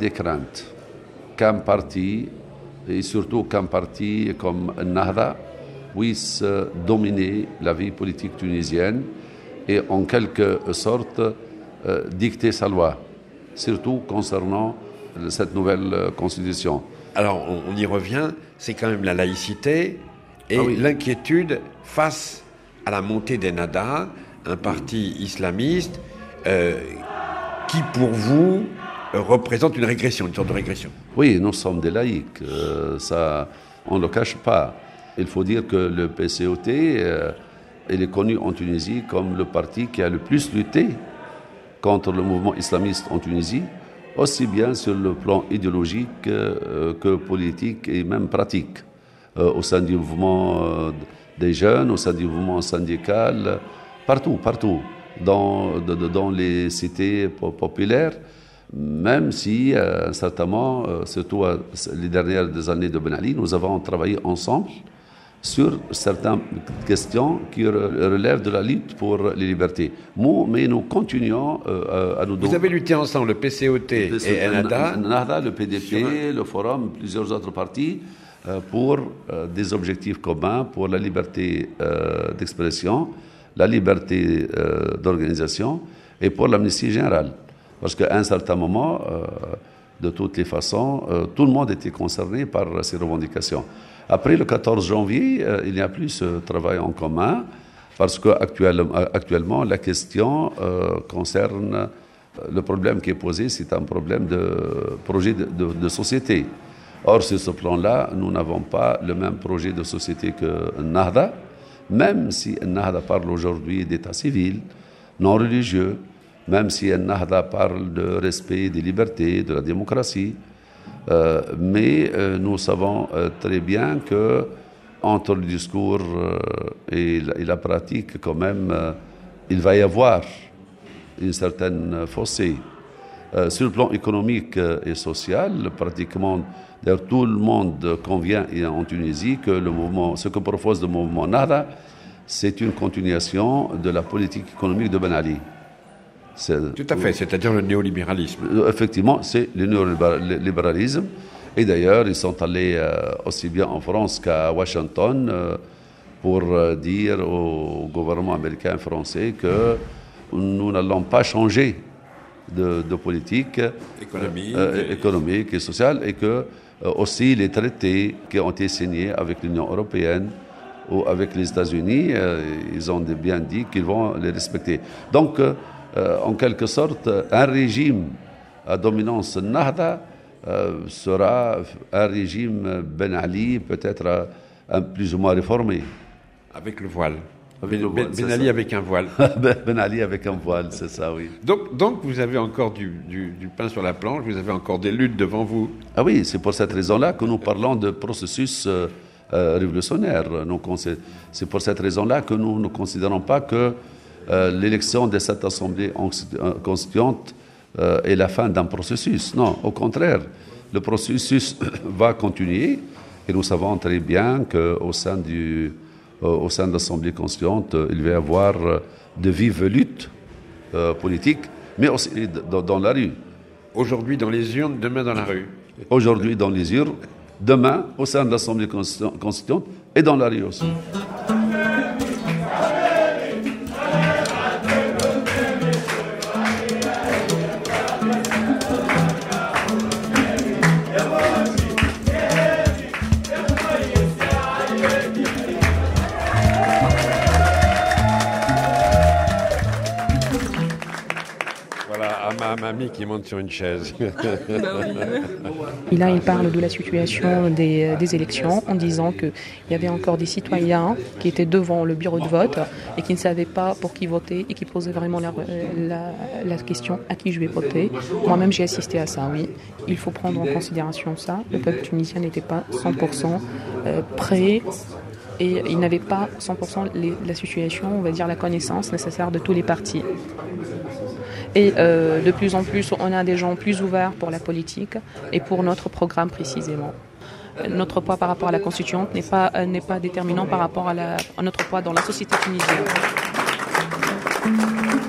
des craintes qu'un parti, et surtout qu'un parti comme Nahda, puisse dominer la vie politique tunisienne et en quelque sorte dicter sa loi, surtout concernant cette nouvelle constitution. Alors, on y revient, c'est quand même la laïcité et l'inquiétude face à la montée d'Ennahda, un parti islamiste qui, pour vous, représente une régression, une sorte de régression. Oui, nous sommes des laïcs, ça, on ne le cache pas. Il faut dire que le PCOT, il est connu en Tunisie comme le parti qui a le plus lutté contre le mouvement islamiste en Tunisie, aussi bien sur le plan idéologique que politique et même pratique, au sein du mouvement des jeunes, au sein du mouvement syndical, partout, dans les cités populaires, même si, certainement, surtout les dernières années de Ben Ali, nous avons travaillé ensemble sur certaines questions qui relèvent de la lutte pour les libertés. Mais nous continuons à nous... Vous avez lutté ensemble, le PCOT et Ennahda, le PDP, le Forum, plusieurs autres partis, pour des objectifs communs, pour la liberté d'expression, la liberté d'organisation et pour l'amnistie générale. Parce qu'à un certain moment, de toutes les façons, tout le monde était concerné par ces revendications. Après le 14 janvier, il n'y a plus ce travail en commun, parce qu'actuellement, la question concerne le problème qui est posé, c'est un problème de projet de société. Or, sur ce plan-là, nous n'avons pas le même projet de société que Nahda, même si Nahda parle aujourd'hui d'état civil, non religieux, même si Nahda parle de respect des libertés, de la démocratie. Mais nous savons très bien que entre le discours et la pratique, quand même, il va y avoir une certaine fossé. Sur le plan économique et social, pratiquement, d'ailleurs, tout le monde convient en Tunisie que ce que propose le mouvement Nahda, c'est une continuation de la politique économique de Ben Ali. Tout à fait, c'est-à-dire le néolibéralisme. Effectivement, c'est le néolibéralisme. Et d'ailleurs, ils sont allés aussi bien en France qu'à Washington pour dire au gouvernement américain et français que nous n'allons pas changer de politique économique et sociale, et que aussi les traités qui ont été signés avec l'Union européenne ou avec les États-Unis, ils ont bien dit qu'ils vont les respecter. Donc, en quelque sorte, un régime à dominance Nahda sera un régime Ben Ali, peut-être plus ou moins réformé. Avec le voile. Ben Ali avec un voile. Ben Ali avec un voile, c'est ça, oui. Donc vous avez encore du pain sur la planche, vous avez encore des luttes devant vous. Ah oui, c'est pour cette raison-là que nous parlons de processus révolutionnaire. C'est pour cette raison-là que nous ne considérons pas que l'élection de cette Assemblée constituante est la fin d'un processus. Non, au contraire, le processus va continuer et nous savons très bien qu'au sein de l'Assemblée constituante, il va y avoir de vives luttes politiques, mais aussi dans la rue. Aujourd'hui dans les urnes, demain dans la rue. Aujourd'hui dans les urnes, demain au sein de l'Assemblée constituante et dans la rue aussi. Ma mamie qui monte sur une chaise. Et là, il parle de la situation des élections en disant qu'il y avait encore des citoyens qui étaient devant le bureau de vote et qui ne savaient pas pour qui voter et qui posaient vraiment la question à qui je vais voter. Moi-même, j'ai assisté à ça, oui. Il faut prendre en considération ça. Le peuple tunisien n'était pas 100% prêt. Et il n'avait pas 100% la situation, on va dire la connaissance nécessaire de tous les partis. Et de plus en plus, on a des gens plus ouverts pour la politique et pour notre programme précisément. Notre poids par rapport à la constituante n'est pas déterminant par rapport à notre poids dans la société tunisienne.